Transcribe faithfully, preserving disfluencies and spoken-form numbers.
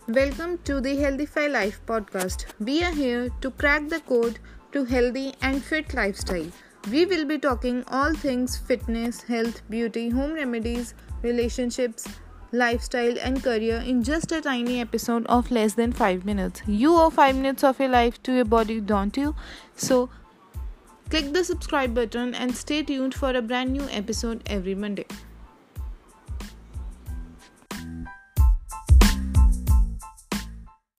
Welcome to the Healthify Life podcast. We are here to crack the code to healthy and fit lifestyle. We will be talking all things fitness, health, beauty, home remedies, relationships, lifestyle and career in just a tiny episode of less than five minutes. You owe five minutes of your life to your body, don't you? So click the subscribe button and stay tuned for a brand new episode every Monday.